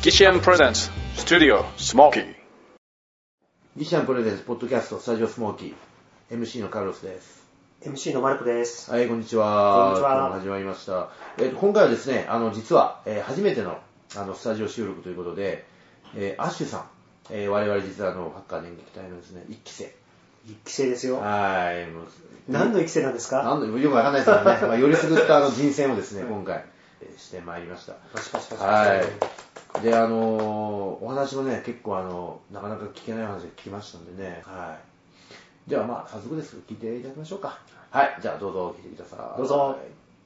ギシアンプレゼンツスタジオスモーキー。 ギシャンプレゼンツポッドキャストスタジオスモーキー MC のカルロスです。 MC のマルコです。 はい、こんにちは。 こんにちは。 今日も始まりました。今回はですね、実は、初めてのスタジオ収録ということで、アッシュさん、我々実はハッカー電撃隊のですね、1期生。 1期生ですよ。 はい。 何の1期生なんですか？ よくわかんないですけどね、よりすぐった人選をですね、今回、してまいりました。 パチパチパチパチ。 はい。で、お話もね、結構なかなか聞けない話が聞きましたんでね。はい。ではまあ、早速ですけど、聞いていただきましょうか。はい。じゃあ、どうぞ聞いてください。 どうぞ。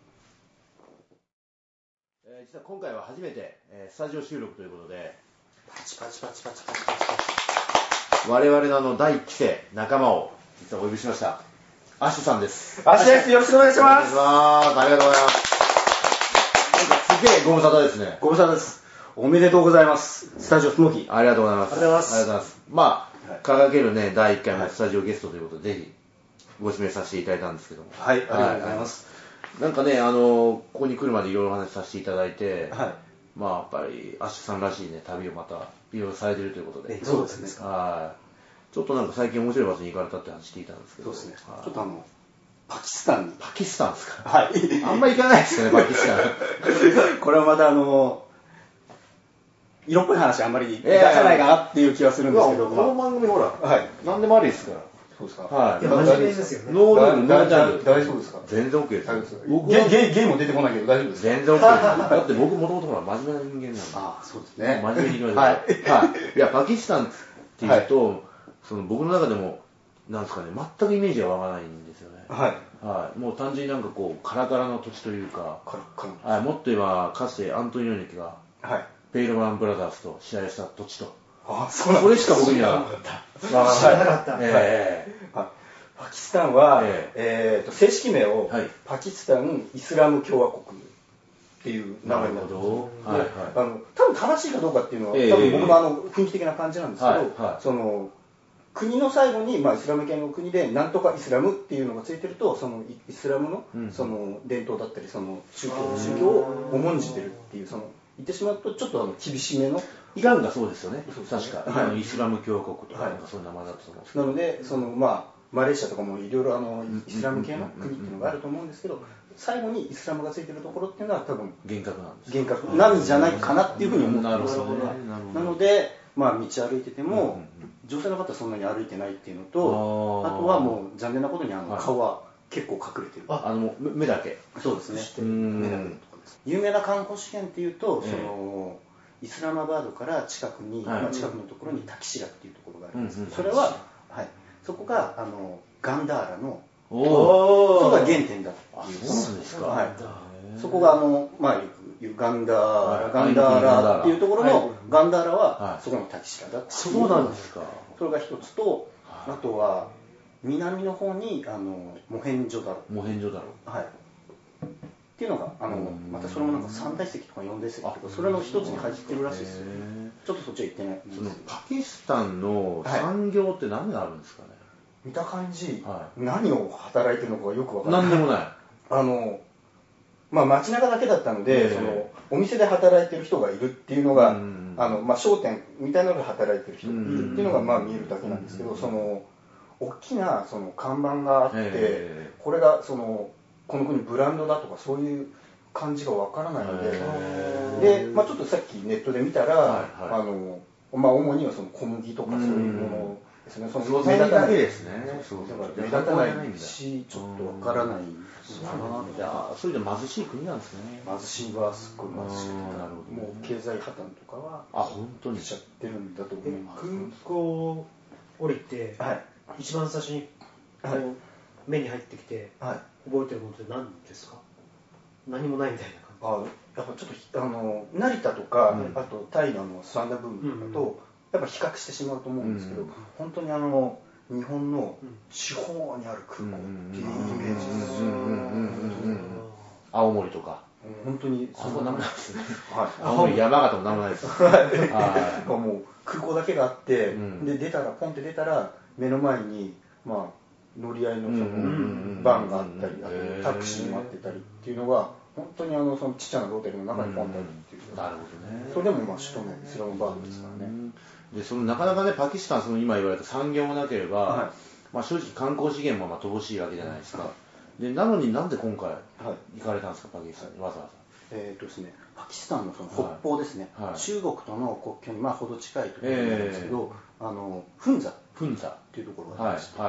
実は今回は初めて、スタジオ収録ということで、 パチパチパチパチパチパチ。 我々の第1期生、仲間を、実はお呼びしました。アッシュさんです。 アッシュです。よろしくお願いします。 お願いします。ありがとうございます。すげえご無沙汰ですね。 ご無沙汰です。おめでとうございます。スタジオスモーキー。 ありがとうございます。 ありがとうございます。 ありがとうございます。まあ、掲げるね、第1回目のスタジオゲストということで、ぜひ、ご指名させていただいたんですけども。 はい、ありがとうございます。 なんかね、ここに来るまでいろいろお話しさせていただいて、 はい。 まあ、やっぱり、アッシュさんらしいね、旅をまた、いろいろされてるということで。 そうですね。 はい。ちょっとなんか最近面白い場所に行かれたって話聞いたんですけど。 そうですね。ちょっとパキスタンに。 パキスタンですか？ はい。 あんま行かないですよね、パキスタン。 これはまた色っぽい話あんまり出さないかなっていう気はするんですけど、 この番組ほら、 はい。 何でもありですから。 そうですか。 はい。 いや、真面目ですよね。 ノールール、ノージャンル。 大丈夫ですか？ 全然 OK です。 ゲイも出てこないけど大丈夫ですか？ 全然 OK です。だって僕もともとほら真面目な人間なんで。 ああ、そうですね。 真面目に言いました。はい。いや、パキスタンっていうと、僕の中でも、なんですかね、全くイメージが湧かないんですよね。 はい。 はい。もう単純になんかこう、カラカラの土地というか、はい。もっと言えば、かつてアントニオ猪木が、はい。ペイルマンブラザーズと試合した土地と。 ああ、そうなんですか。これしか僕には知らなかった。パキスタンは、正式名を、パキスタンイスラム共和国っていう名前になってます。多分正しいかどうかっていうのは、多分僕の雰囲気的な感じなんですけど、その国の最後に、イスラム系の国でなんとかイスラムっていうのがついてると、そのイスラムの、その伝統だったり、その宗教を重んじてるっていう、その言ってしまうとちょっと厳しめの。 イランがそうですよね。確か。イスラム共和国とか、そういう名前だったと思うんですけど。 なので、そのマレーシアとかもいろいろイスラム系の国っていうのがあると思うんですけど、最後にイスラムがついてるところっていうのは多分厳格なんです。 厳格なんじゃないかなっていうふうに思ってます。 なるほど。 なので、道歩いてても、女性の方はそんなに歩いてないっていうのと、あとはもう残念なことに顔は結構隠れてる。 目だけ。 そうですね。目だけのところです。有名な観光資源っていうと、イスラマバードから近くのところにタキシラっていうところがあるんですけど、それは、そこがガンダーラのそこが原点だっていう。 そうですか。 そこがガンダーラっていうところのガンダーラはそこのタキシラだっていう。 そうなんですか。 それが一つと、あとは南の方にモヘンジョダロ。 モヘンジョダロ。 はい。っていうのがまたそれもなんか3大石とか4大石とかそれの一つに入ってるらしいですよ。ちょっとそっちは行ってない。 そのパキスタンの産業って何があるんですかね。 見た感じ、何を働いてるのかよく分からない。 何でもない。 街中だけだったので、そのお店で働いてる人がいるっていうのが、商店みたいなので働いてる人がいるっていうのが見えるだけなんですけど、その大きなその看板があって、これがそのこの国ブランドだとかそういう感じがわからないので、ちょっとさっきネットで見たら、主にはその小麦とかそういうものですね。その目立たないですね。 目立たないし、ちょっとわからない。 そういうの貧しい国なんですね。 貧しいはすっごい貧しい。もう経済破綻とかは本当にしちゃってるんだと思います。 空港降りて、一番最初に目に入ってきて覚えてるものって何ですか？何もないみたいな感じ。 やっぱちょっと成田とか、あとタイのスワンダブームとやっぱ比較してしまうと思うんですけど、本当に日本の地方にある空港っていうイメージです。 青森とか。 本当にそこなんですね。青森、山形もなんもないです。 もう空港だけがあって、でポンって出たら目の前に乗り合いのそのバンがあったり、タクシー待ってたりっていうのが本当にそのちっちゃなホテルの中にポンとあるっていう、 なるほどね。 それでも首都のイスラムバードですからね。 でそのなかなかねパキスタンその今言われた産業もなければ、正直観光資源も乏しいわけじゃないですか。でなのになんで今回行かれたんですか、パキスタンにわざわざ。 ですね、パキスタンのその北方ですね、中国との国境にほど近いところなんですけど、フンザっていうところがありまして、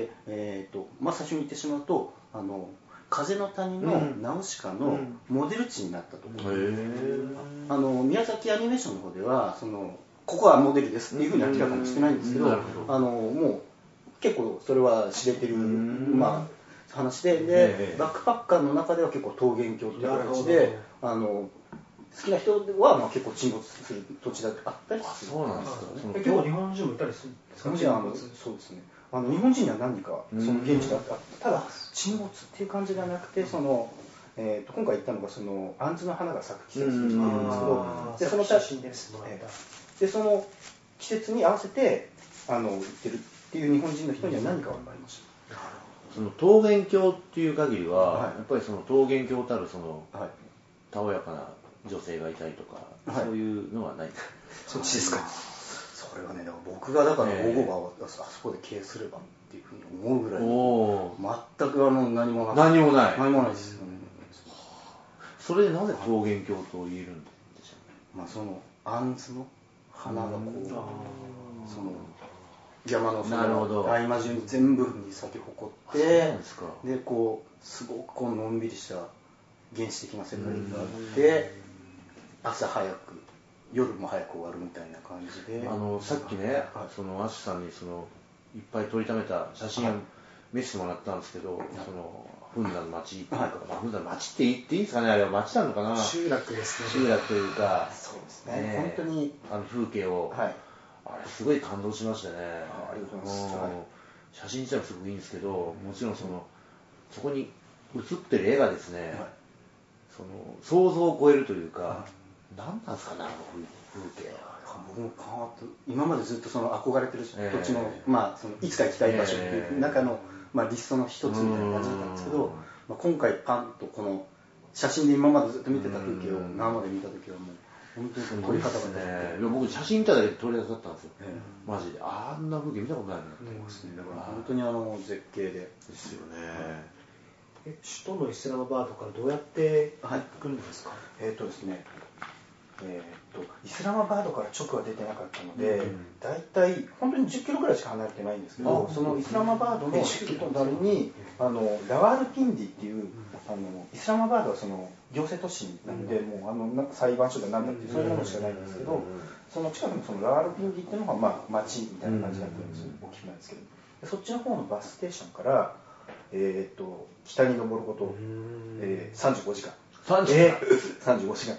で最初に言ってしまうと風の谷のナウシカのモデル地になったところ、宮崎アニメーションの方ではここはモデルですっていうふうに明らかにしてないんですけど、もう結構それは知れてる話で、バックパッカーの中では結構桃源郷っていう形で好きな人は結構沈没する土地だってあったりする。 そうなんですか。 結構日本人もいたりするんですか。 そうですね、日本人には何人かその現地であった。ただ沈没っていう感じではなくて、今回行ったのがアンズの花が咲く季節っていうんですけど、でその写真です。でその季節に合わせて行ってるっていう日本人の人には何か分かりました。 その桃源郷っていう限りは、やっぱりその桃源郷たるたおやかな女性がいたりとか、そういうのはない。 そっちですか。それはね、だから僕がだから午後があそこで経営すればっていうふうに思うぐらい、全く何もなく、 何もないですよね。 それでなぜ桃源郷と言えるんでしょう。 そのアンズの花がその山の合間中に全部に咲き誇って、ですごくのんびりした原始的な世界があって、朝早く夜も早く終わるみたいな感じで、 さっきね、そのアッシュさんにいっぱい撮りためた写真を見せてもらったんですけど、フンザの町っていうか、フンザの町って言っていいんですかね、あれは町なのかな。 集落ですね。 集落というか、 そうですね、本当に風景を、あれすごい感動しましたね。 ありがとうございます。 写真自体もすごくいいんですけど、もちろんそこに写ってる絵がですね、想像を超えるというか、何なんですかね、風景。 僕も今までずっと憧れてる土地の、いつか行きたい場所っていう中の、リストの一つみたいな感じだったんですけど、今回パンとこの写真で今までずっと見てた風景を生で見た時はもう本当に鳥肌が立って、 僕写真見ただけで鳥肌立ったんですよ、マジで。あんな風景見たことないなって思いますね。 だから本当に絶景ですよね。 首都のイスラマバードからどうやって行くんですか。 ですね、イスラマバードから直は出てなかったので、だいたい本当に10キロぐらいしか離れてないんですけど、そのイスラマバードの隣にラワールピンディっていうイスラマバードは行政都市なので、もう裁判所だなんだっていうそういうものしかないんですけど、その近くのラワールピンディっていうのが町みたいな感じになってるんですよ、大きくないですけど。そっちの方のバスステーションから北に登ること、35時間。35時間。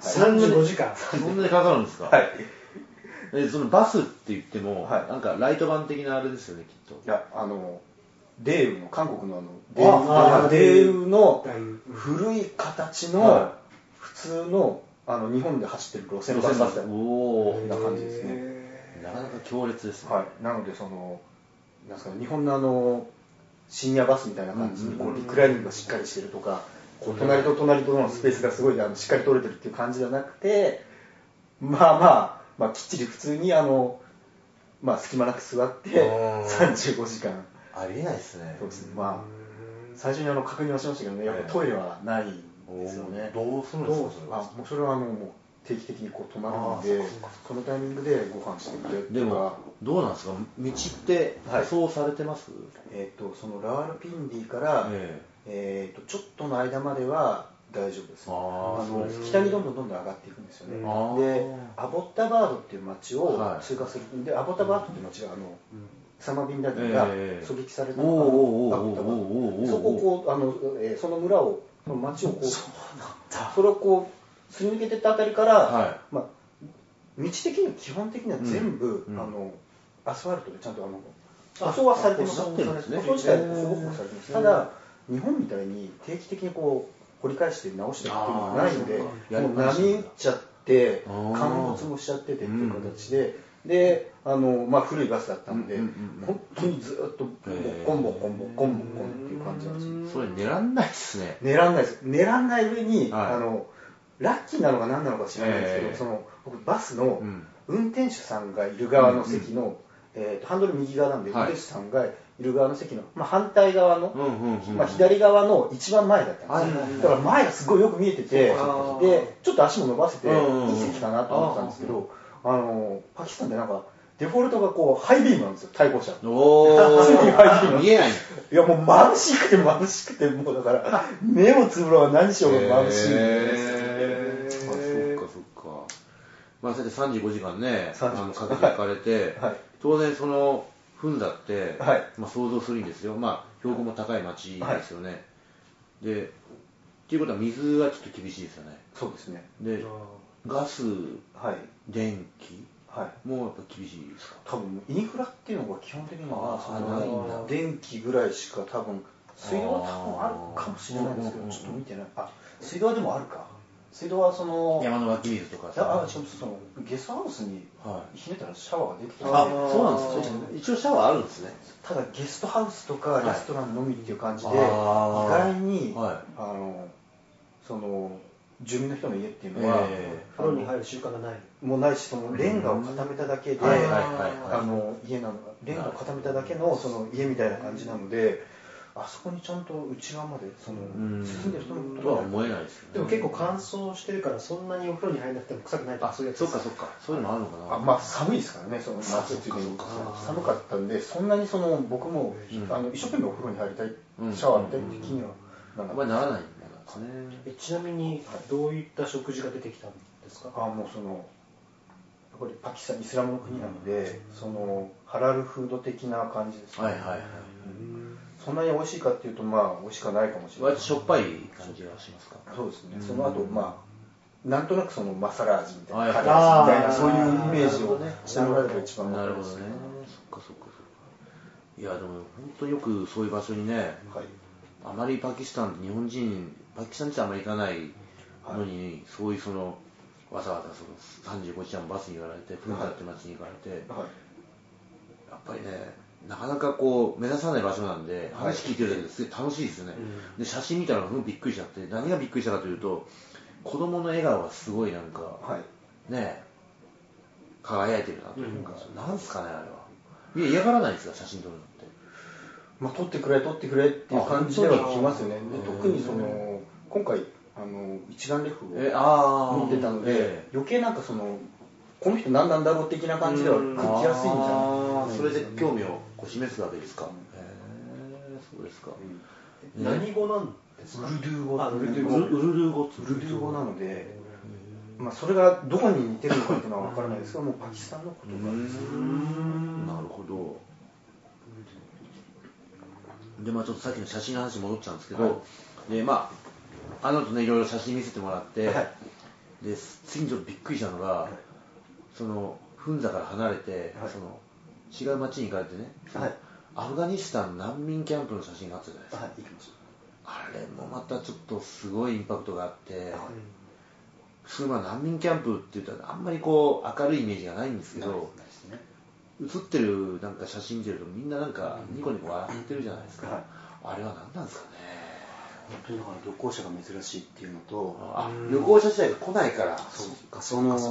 35時間。 そんなにかかるんですか。はい。そのバスって言っても、なんかライト版的なあれですよね、きっと。 いや、デーウの、韓国のデーウの古い形の普通の日本で走ってる路線バスみたいな感じですね。 なかなか強烈ですね。 なのでなんですか、日本の深夜バスみたいな感じにリクライニングがしっかりしてるとか、隣と隣とのスペースがすごいしっかり取れてるっていう感じじゃなくて、きっちり普通に隙間なく座って35時間。 ありえないですね。 そうですね。最初に確認はしましたけどね、やっぱトイレはないんですよね。 どうするんですか。 もうそれはもう定期的に泊まるので、そのタイミングでご飯してくれとか。 でもどうなんですか、道って舗装されてます？ そのラワルピンディからちょっとの間までは大丈夫です。北にどんどん上がっていくんですよね。でアボッタバードっていう町を通過するんで、アボッタバードっていう町はウサマ・ビンラディンが狙撃されたアボッタバード、そこをその村を町をそれをすり抜けてったあたりから、道的には基本的には全部アスファルトでちゃんと舗装はされてます。舗装自体はすごくされてます。ただ日本みたいに定期的に掘り返して直していくっていうのがないので、もう波打っちゃって陥没もしちゃっててっていう形で、古いバスだったので、本当にずっとボッコンボッコンボッコンボッコンっていう感じなんですよ。 それ狙んないっすね。 狙んないです。狙んない上に、ラッキーなのか何なのか知らないですけど、僕バスの運転手さんがいる側の席の、ハンドル右側なんで、運転手さんがいる側の席の、反対側の、左側の一番前だったんですよ。だから前がすごいよく見えてて、で、ちょっと足も伸ばせて、いい席かなと思ったんですけど、パキスタンでなんか、デフォルトがこう、ハイビームなんですよ、対向車。 見えない。 いや、もう眩しくて、もうだから、目をつぶろうが何しようが眩しいんで。 そっか。まあ、それで35時間ね、かけていかれて、当然その、フンザって、想像するんですよ。まあ、標高も高い町ですよね。で、っていうことは水はちょっと厳しいですよね。 そうですね。 で、ガス、電気、もうやっぱ厳しいですか？ 多分インフラっていうのが基本的には電気ぐらいしか多分水道は多分あるかもしれないですけど、ちょっと見てない。水道はでもあるか。水道はその山の湧き水とかしかもそのゲストハウスにひねったらシャワーが出てきて、 そうなんですね。一応シャワーあるんですね。 ただゲストハウスとかレストランのみっていう感じで、意外にその住民の人の家っていうのは風呂に入る習慣がないもうないし、そのレンガを固めただけで家なのレンガを固めただけのその家みたいな感じなので、あそこにちゃんと内側までその住んでる人のことは思えないですよね。 でも結構乾燥してるからそんなにお風呂に入らなくても臭くないとかそういうやつ。 そっかそういうのもあるのかな。 まあ寒いですからね、その夏っていうの寒かったんで、そんなにその僕も一生懸命お風呂に入りたい、シャワー浴びたいって気にはならない。 ちなみにどういった食事が出てきたんですか？ もうそのやっぱりパキスタンイスラムの国なので、そのハラルフード的な感じですね。そんなに美味しいかっていうと美味しくはないかもしれない。 割としょっぱい感じがしますか？ そうですね。その後なんとなくそのマサラ味みたいなカレーみたいなそういうイメージをしてもらえれば一番。 なるほどね。そっか。いやでも本当によくそういう場所にね、あまりパキスタンって日本人パキスタンってあまり行かないのに、そういうそのわざわざその35時間バスに行かれてプンザって街に行かれて、やっぱりねなかなかこう目指さない場所なんで、話聞いてるだけですごい楽しいですよね。で写真見たらびっくりしちゃって、何がびっくりしたかというと、子供の笑顔がすごいなんか、ね輝いてるなというか、なんすかねあれは。嫌がらないんですか、写真撮るのって。 撮ってくれっていう感じでは来ますよね。で特にその今回一眼レフを持ってたので、余計なんかそのこの人何なんだろう的な感じでは来やすいんじゃない。 それで興味を示すわけですか。そうですか。 何語なんですか？ ウルドゥー語。 ウルドゥー語なので、それがどこに似てるのかっていうのは分からないですけど、もうパキスタンの言葉です。 なるほど。でちょっとさっきの写真の話に戻っちゃうんですけど、であの後ねいろいろ写真見せてもらって、で次にちょっとびっくりしたのが、そのフンザから離れて、その違う町に行かれてね、アフガニスタンの難民キャンプの写真があったじゃないですか。 行きました。 あれもまたちょっとすごいインパクトがあって、普通難民キャンプって言ったらあんまりこう明るいイメージがないんですけど、写ってるなんか写真見てるとみんななんかニコニコ笑ってるじゃないですか。あれは何なんですかね。 本当にだから旅行者が珍しいっていうのと、 旅行者自体が来ないから。 その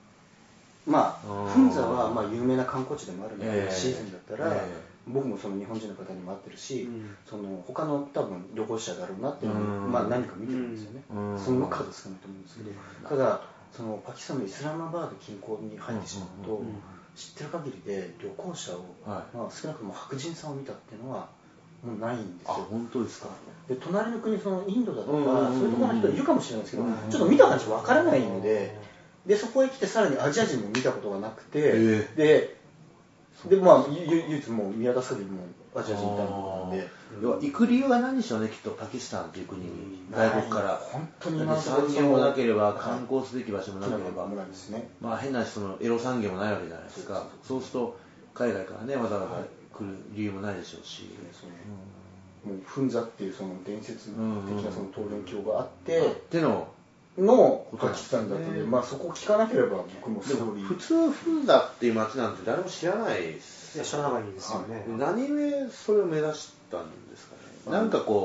フンザは有名な観光地でもあるので、シーズンだったら僕もその日本人の方にも会ってるし、その他の多分旅行者だろうなっていうのを何か見てるんですよね。その数少ないと思うんですけど、ただそのパキスタンのイスラマバード近郊に入ってしまうと、知ってる限りで旅行者を少なくとも白人さんを見たっていうのはもうないんですよ。 本当ですか。 で隣の国、そのインドだとかそういうところの人いるかもしれないですけど、ちょっと見た感じわからないので、そこへ来てさらにアジア人も見たことがなくて、で唯一もう見渡す限りもアジア人みたいなことなんで、 行く理由は何でしょうね、きっとパキスタンという国に、外国から。 本当に産業もなければ観光すべき場所もなければ、変なそのエロ産業もないわけじゃないですか。そうすると海外からねわざわざ来る理由もないでしょうし、 もうフンザっていうその伝説的なその桃源郷があってのパキスタンだったので、そこを聞かなければ僕もすごい。 普通フンザっていう街なんて誰も知らないです。 知らないですよね。 何故それを目指したんですかね。なんかこう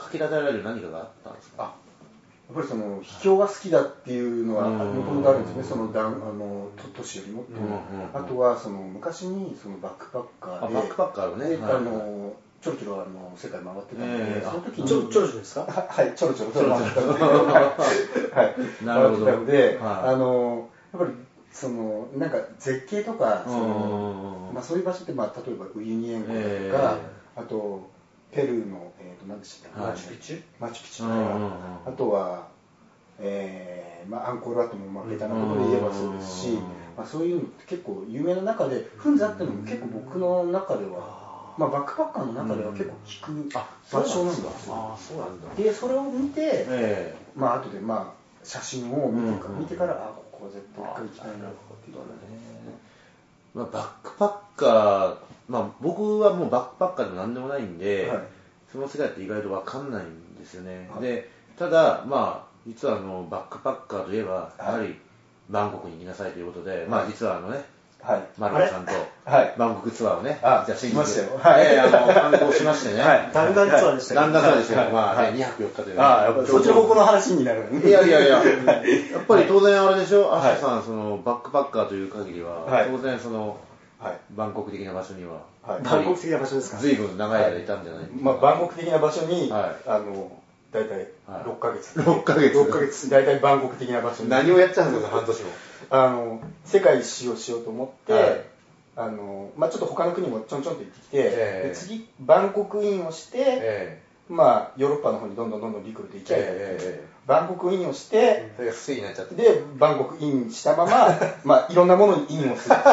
かき立てられる何かがあったんですか？ やっぱりその秘境が好きだっていうのはもともとあるんですね、その都市よりもっていうのは。あとはその昔にそのバックパッカーで、 バックパッカーをね、 ちょろちょろ世界回ってたんで、その時にちょろちょろですか？ はい、ちょろちょろ回ってたんで、はい、 なるほど。 回ってたんで、やっぱりそのなんか絶景とかそういう場所って、例えばウユニ塩湖とか、あとペルーの何でしたっけ、マチュピチュとか、あとはアンコールワットもベタなことで言えばそうですし、そういうのって結構有名な中でフンザっていうのも結構僕の中では、バックパッカーの中では結構聞く場所なんですよ。でそれを見て、後で写真を見てからここは絶対行きたいなっていうのね。 バックパッカー、僕はもうバックパッカーでも何でもないんで、その世界って意外と分かんないんですよね。でただ実はバックパッカーといえばやはりバンコクに行きなさいということで、実はマルコさんとバンコクツアーをね、じゃあ先日観光しましてね、 弾丸ツアーでした弾丸ツアーですよ。2泊4日という。 そっちの方向の話になる。 いややっぱり当然あれでしょ、アッシュさん、そのバックパッカーという限りは当然そのバンコク的な場所にはバンコク的な場所ですか？ 随分長い間いたんじゃないですか？ バンコク的な場所に大体6ヶ月。 6ヶ月。 大体バンコク的な場所に。 何をやっちゃうんですか、半年も。 世界一周をしようと思って、ちょっと他の国もちょんちょんと行ってきて、次、バンコクインをして、ヨーロッパの方にどんどん陸路で行きゃいいバンコクインをして、 それが不正になっちゃって。 で、バンコクインしたまま、いろんなものにインをする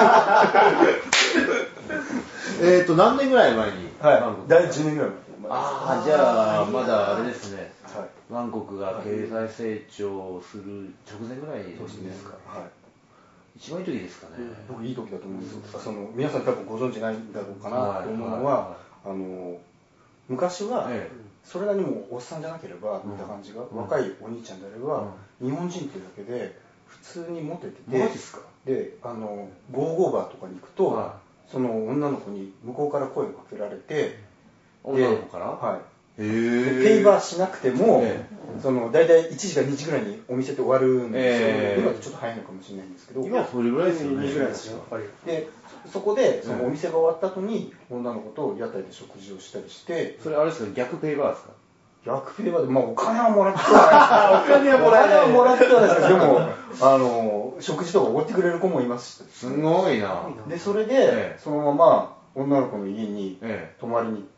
っていう。何年ぐらい前にバンコク？大体10年ぐらい前。 じゃあまだあれですね、バンコクが経済成長する直前ぐらいですか？一番いい時ですかね。 僕いい時だと思うんですよ。皆さん多分ご存知ないんだろうかなと思うのは、昔はそれなりにもおっさんじゃなければ見た感じが若いお兄ちゃんであれば日本人っていうだけで普通にモテてて、 マジですか？ でゴーゴーバーとかに行くとその女の子に向こうから声をかけられて、 女の子から？ はい。ペイバーしなくても、大体1時か2時ぐらいにお店って終わるんですよ。今ってちょっと早いのかもしれないんですけど。 今はそれぐらいですよね。 2時ぐらいですよ、やっぱり。 で、そこで、そのお店が終わった後に、女の子と屋台で食事をしたりして。 それあれですか、逆ペイバーですか？ 逆ペイバーで、お金はもらってはない。お金はもらってはないですけど、でも、食事とかおごってくれる子もいますし。 すごいな。 で、それで、そのまま女の子の家に泊まりに行って、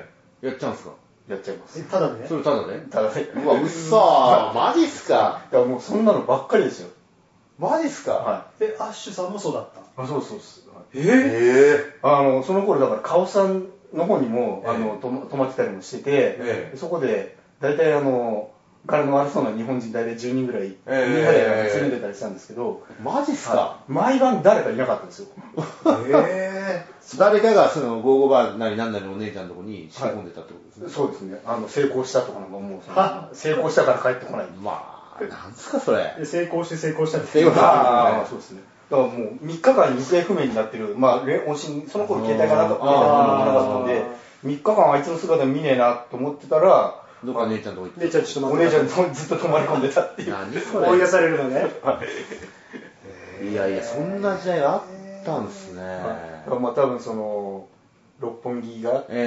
やっちゃうんですか？ やっちゃいます。 ただね。 それただね。 ただね。 うわ、うっそー。マジっすか？ いやもうそんなのばっかりですよ。 マジっすか？ はい。 アッシュさんもそうだった？ そうです。その頃だからカオさんの方にも泊まってたりもしてて、そこで大体柄の悪そうな日本人大体10人ぐらいみんなで住んでたりしたんですけど。 マジっすか？ 毎晩誰かいなかったんですよ。 誰かがそのゴーゴーバーなりなんなりのお姉ちゃんのとこに仕込んでたってことですね。 そうですね。成功したとかなんかもう成功したから帰ってこない。 なんすかそれ。 成功したってそうですね。だからもう3日間行方不明になってる、音信、その頃携帯がなかったんで、3日間あいつの姿見ねえなと思ってたら、 どっか姉ちゃんとこ行って。 お姉ちゃんずっと泊まり込んでたっていう。 何それ。 追い出されるのね。 いや、そんな時代があったんですね。 多分その、六本木があって、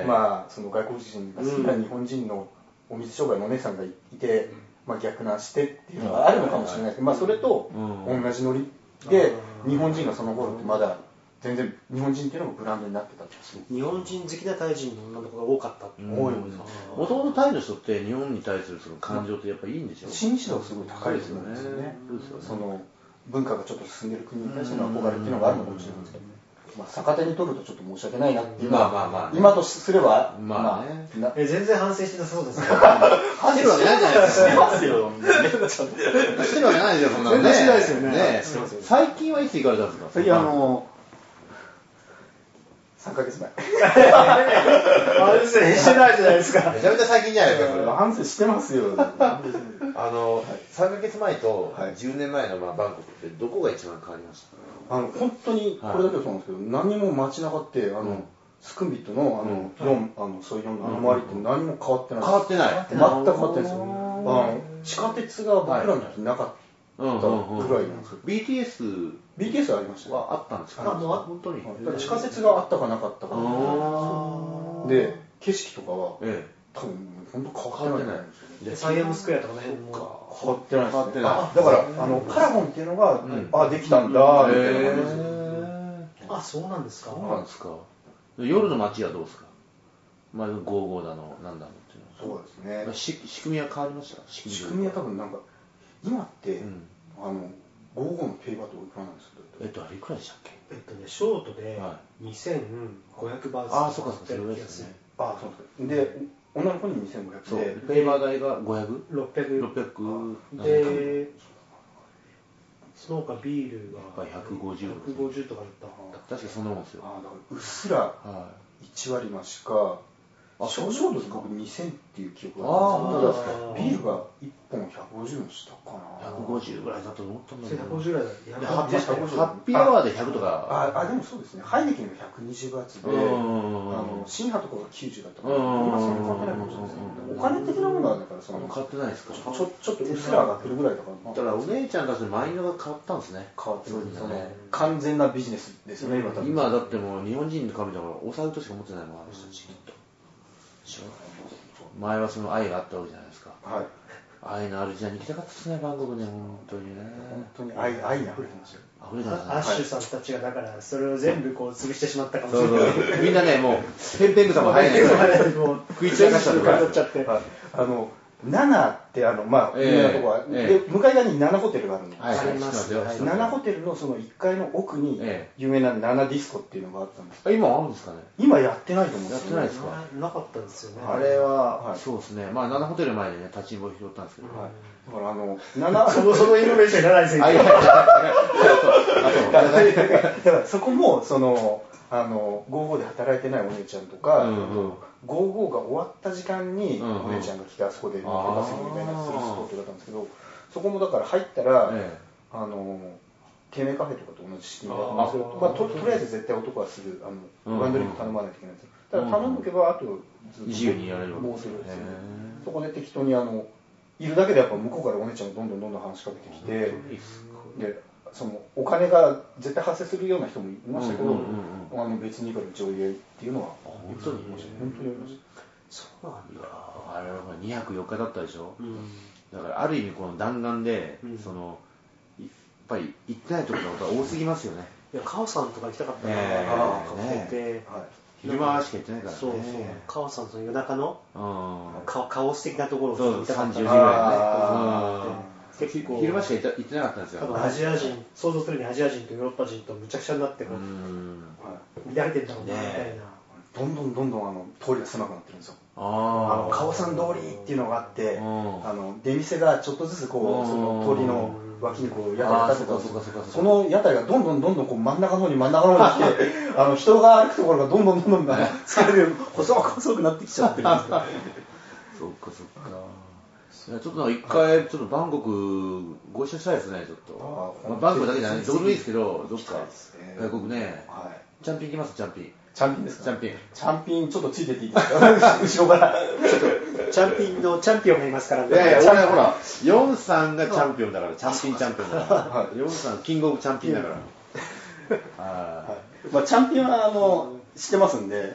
その外国人が好きな日本人のお店商売のお姉さんがいて、逆なしてっていうのがあるのかもしれないですけど、それと同じノリで、日本人がその頃ってまだ全然日本人っていうのもブランドになってたんですよ。 日本人好きなタイ人の女の子が多かった。 多いんです。 もともとタイの人って日本に対するその感情ってやっぱいいんでしょ？ 紳士度がすごい高いですよね。その文化がちょっと進んでる国に対しての憧れっていうのがあるのかもしれないですけど、逆手に取るとちょっと申し訳ないなっていうのは、今とすれば、 全然反省してなさそうですね。 反省してるわけないじゃないですか。 してますよ。 してるわけないですよ、そんなのね。 全然しないですよね。 最近はいつ行かれたんですか？ 最近3ヶ月前。 反省してないじゃないですか。 めちゃめちゃ最近じゃないですか、それは。 反省してますよ。 3ヶ月前と10年前のバンコクってどこが一番変わりました？ 本当にこれだけはそうなんですけど、何も街中ってスクンビットのそういうの周りって何も変わってない。 変わってない。 全く変わってないですよ。地下鉄が僕らの時なかったぐらいなんですよ。BTS はありました。 あったんですか？ 本当に。地下鉄があったかなかったか。で、景色とかは多分本当変わってないんですよ。 サイエムスクエアとかの辺も変わってないですね。だからカラゴンっていうのができたんだみたいな感じです。 そうなんですか。 そうなんですか。夜の街はどうですか？まあ55だのなんだのっていうの。そうですね。 仕組みは変わりました？ 仕組みは多分なんか今って55のペイバートいくらなんですか？ あれいくらでしたっけ？ ショートで2500バーツ。 あ、そうかそれぐらいですね。 あ、そうです。で、女の子に2500で、 ペイバー代が500？ 600で、その他ビールが150とかだった。 確かそんなもんですよ。 だからうっすら1割増しか、ショートで僕2000っていう記憶があるんですけど、ビールが1本150の下かな。 150ぐらいだと思ったんだけど。 150ぐらいだ。 ハッピーアワーで100とか。 でもそうですね。ハイネケンが120バーツで、シンハとかが90だったから、今そんな変わってないかもしれないですね。お金的なものはだから変わってないですか？ ちょっとうっすら上がってるぐらいだから。 だからお姉ちゃんたちのマインドが変わったんですね。 変わってるんですね。完全なビジネスですよね、 今だってもう日本人の神だからお財布としか持ってないもん、あの人たちきっと。前はその愛があったわけじゃないですか。 はい。 愛のある時代に行きたかったですね、バンコクね、本当にね。 本当に愛に溢れてますよ。 溢れてますね。アッシュさんたちがだからそれを全部こう潰してしまったかもしれない。 みんなね、もうペンペン草も生えないから食い散らかしたとか。 7って有名なとこは、で向かい側に7ホテルがあるの。 ありますよ。 7ホテルのその1階の奥に有名な7ディスコっていうのがあったんです。 今あるんですかね？ 今やってないと思うんですよ。やってないですか？ なかったですよね。 あれはそうですね。まあ7ホテル前でね立ちんぼ拾ったんですけど。 だからそのイノベーションいらないですよ。 だからそこもその55で働いてないお姉ちゃんとか、55が終わった時間にお姉ちゃんが来てあそこでバスみたいなするスポットだったんですけど、そこもだから入ったら低迷カフェとかと同じ仕組みだと思うんですけど、とりあえず絶対男はすぐワンドリンク頼まないといけないんですよ。ただ頼んどけばあと自由にやれるわけですよ。 そこで適当にいるだけでやっぱ向こうからお姉ちゃんがどんどん話しかけてきて、でそのお金が絶対発生するような人もいましたけど、別にいいからうちおいでっていうのは本当に本当にありました。 そうなんだ。 あれは2泊4日だったでしょ。だからある意味この弾丸でそのやっぱり行ってないところが多すぎますよね。 いやカオさんとか行きたかったな。 昼間しか行ってないからね。 そうカオさんと夜中のカオス的なところを見たかった 3時4時ぐらいね。結構昼間しか行ってなかったんですよ。 多分アジア人、想像するにアジア人とヨーロッパ人とむちゃくちゃになって乱れてるんだろうなみたいな。 どんどん通りが狭くなってるんですよ。カオさん通りっていうのがあって、出店がちょっとずつこうその通りの脇にこう屋台が立ってた、その屋台がどんどんこう真ん中の方に来て、人が歩くところがどんどん細くなってきちゃってるんですよ。 そっか。ちょっと一回ちょっとバンコクご一緒したいですね、ちょっと。バンコクだけじゃない、どこでもいいですけど、どっか外国ね。チャンピン行きます、チャンピン。 チャンピンですか？ チャンピン。 チャンピンちょっとついてっていいですか？後ろから。 ちょっとチャンピンのチャンピオンがいますからね。 俺ほら、ヨンさんがチャンピオンだから、チャンピンだから。ヨンさんキングオブチャンピンだから。 チャンピンは知ってますんで、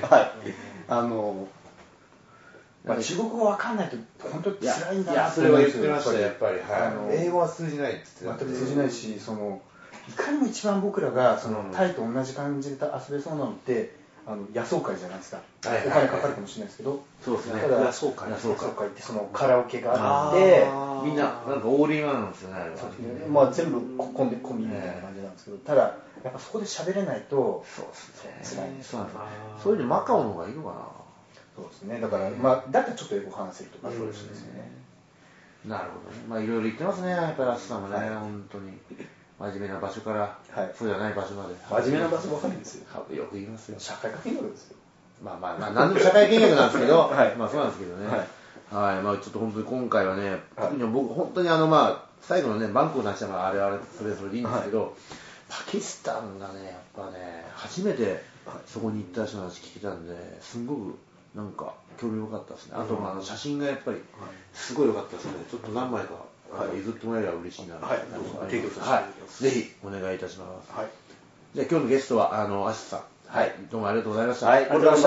中国語わかんないと本当に辛いんだなそれは言ってましたよ、やっぱり。英語は通じないって言って全く通じないし、いかにも一番僕らがタイと同じ感じで遊べそうなのって野草会じゃないですか。お金かかるかもしれないですけど、 ただ野草会ってカラオケがあってみんななんかオールインワンなんですよね。 全部込みみたいな感じなんですけど、ただやっぱそこで喋れないと辛いんですよ。 そういうのマカオの方がいいのかな。 そうですね。だからだったらちょっと英語話せるとかそうですね。 なるほどね。いろいろ言ってますね、やっぱりラスさんもね、本当に。真面目な場所から、そうじゃない場所まで。 真面目な場所ばかりですよ。 よく言いますよ。 社会科見学ですよ。 何でも社会見学なんですけど、そうなんですけどね。ちょっと本当に今回はね、特に僕、本当に最後のね、バンコクの話はあれそれでいいんですけど、パキスタンがね、やっぱね、初めてそこに行った人の話聞けたんで、すごくなんか興味深かったですね。あと写真がやっぱりすごい良かったですね。ちょっと何枚か譲ってもらえれば嬉しいな。 提供させていただきます。 ぜひお願いいたします。じゃあ今日のゲストはアシスさん、どうもありがとうございました。 ありがとうございました。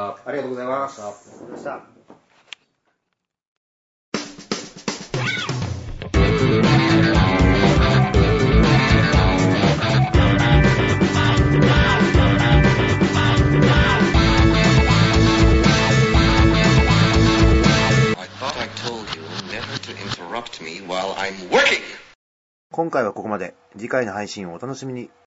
ありがとうございます。 今回はここまで。次回の配信をお楽しみに。